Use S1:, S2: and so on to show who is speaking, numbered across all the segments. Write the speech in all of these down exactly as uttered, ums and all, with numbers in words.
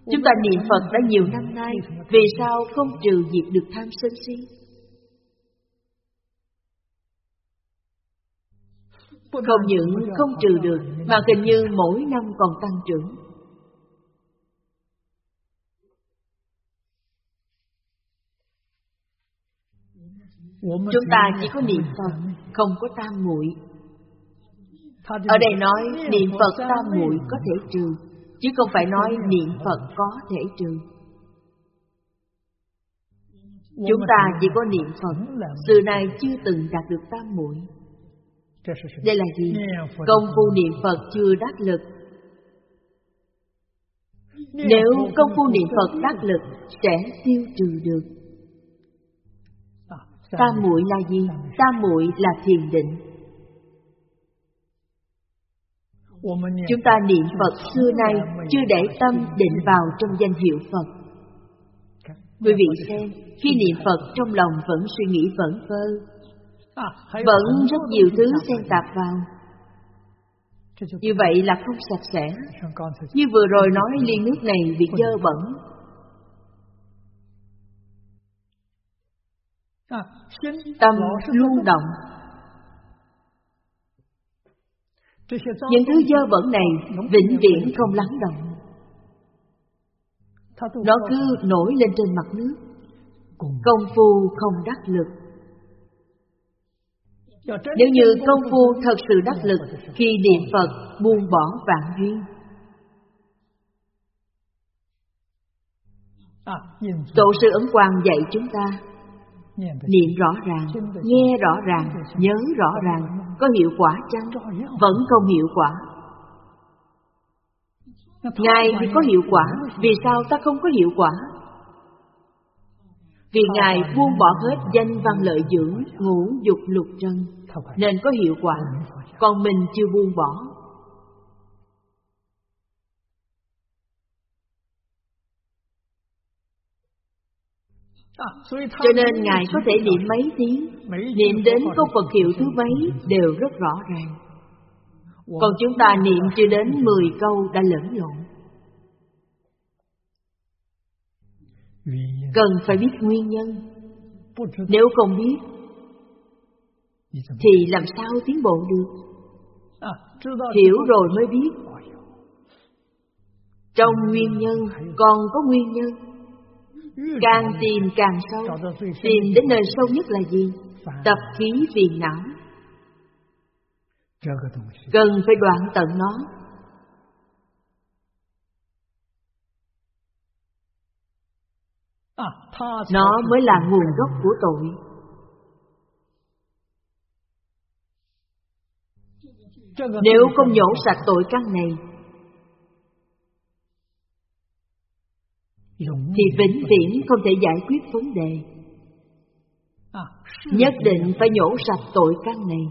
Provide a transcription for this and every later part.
S1: Chúng ta niệm Phật đã nhiều năm nay, vì sao không trừ diệt được tham sân si? Không những không trừ được, mà hình như mỗi năm còn tăng trưởng. Chúng ta chỉ có niệm Phật, không có tam muội. Ở đây nói niệm Phật tam muội có thể trừ, chứ không phải nói niệm Phật có thể trừ. Chúng ta chỉ có niệm Phật, xưa nay chưa từng đạt được tam muội. Đây là gì? Công phu niệm Phật chưa đắc lực. Nếu công phu niệm Phật đắc lực, sẽ tiêu trừ được. Tam muội là gì? Tam muội là thiền định. Chúng ta niệm Phật xưa nay chưa để tâm định vào trong danh hiệu Phật. Quý vị xem, khi niệm Phật trong lòng vẫn suy nghĩ vẩn vơ, vẫn rất nhiều thứ xen tạp vào. Như vậy là không sạch sẽ. Như vừa rồi nói ly nước này bị dơ bẩn. Tâm luôn động. Những thứ dơ bẩn này vĩnh viễn không lắng động. Nó cứ nổi lên trên mặt nước. Công phu không đắc lực. Nếu như công phu thật sự đắc lực, khi niệm Phật buông bỏ vạn duyên. Tổ sư Ấn Quang dạy chúng ta niệm rõ ràng, nghe rõ ràng, nhớ rõ ràng. Có hiệu quả chăng? Vẫn không hiệu quả. Ngài thì có hiệu quả, vì sao ta không có hiệu quả? Vì Ngài buông bỏ hết danh văn lợi dưỡng, ngũ dục lục trần, nên có hiệu quả, còn mình chưa buông bỏ. Cho nên Ngài có thể niệm mấy tiếng, niệm đến câu Phật hiệu thứ mấy đều rất rõ ràng. Còn chúng ta niệm chưa đến mười câu đã lẫn lộn. Cần phải biết nguyên nhân. Nếu không biết thì làm sao tiến bộ được? Hiểu rồi mới biết. Trong nguyên nhân còn có nguyên nhân. Càng tìm càng sâu. Tìm đến nơi sâu nhất là gì? Tập khí phiền não. Cần phải đoạn tận nó. Nó mới là nguồn gốc của tội. Nếu không nhổ sạch tội căn này thì vĩnh viễn không thể giải quyết vấn đề. Nhất định phải nhổ sạch tội căn này.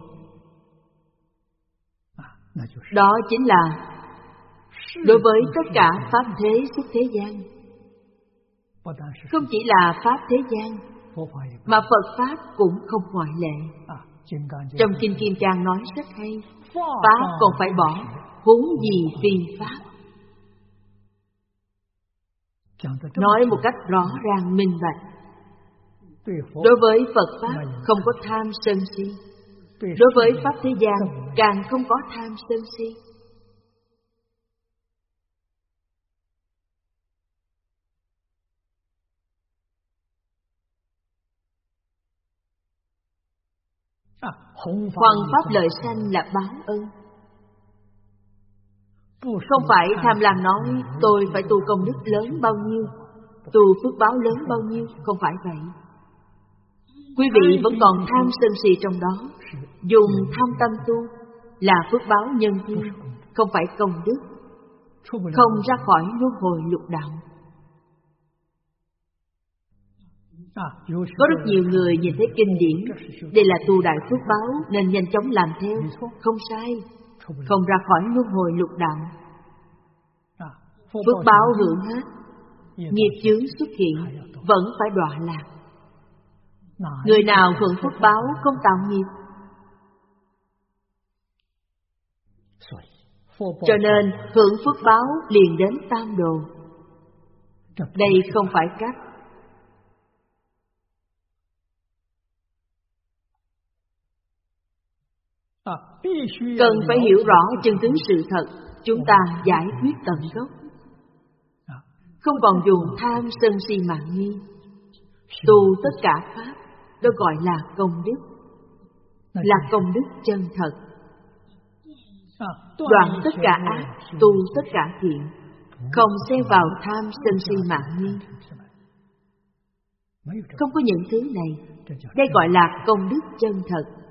S1: Đó chính là đối với tất cả pháp thế xuất thế gian. Không chỉ là pháp thế gian, mà Phật Pháp cũng không ngoại lệ. Trong Kinh Kim Cang nói rất hay, Pháp còn phải bỏ, huống gì phi Pháp. Nói một cách rõ ràng minh bạch. Đối với Phật Pháp không có tham sân si. Đối với Pháp thế gian càng không có tham sân si. Hoằng pháp lợi sanh là báo ân. Không phải tham lam nói tôi phải tu công đức lớn bao nhiêu, tu phước báo lớn bao nhiêu. Không phải vậy. Quý vị vẫn còn tham sân si trong đó. Dùng tham tâm tu là phước báo nhân thiên, không phải công đức. Không ra khỏi luân hồi lục đạo. Có rất nhiều người nhìn thấy kinh điển, đây là tu đại phước báo nên nhanh chóng làm theo. Không sai. Không ra khỏi luân hồi lục đạo. Phước báo hưởng hết, nghiệp chướng xuất hiện, vẫn phải đọa lạc. Người nào hưởng phước báo không tạo nghiệp. Cho nên hưởng phước báo liền đến tam đồ. Đây không phải cách. Cần phải hiểu rõ chân tướng sự thật, chúng ta giải quyết tận gốc. Không còn dùng tham sân si mạng nghi. Tu tất cả pháp, đó gọi là công đức. Là công đức chân thật. Đoạn tất cả ác, tu tất cả thiện. Không xen vào tham sân si mạng nghi. Không có những thứ này. Đây gọi là công đức chân thật.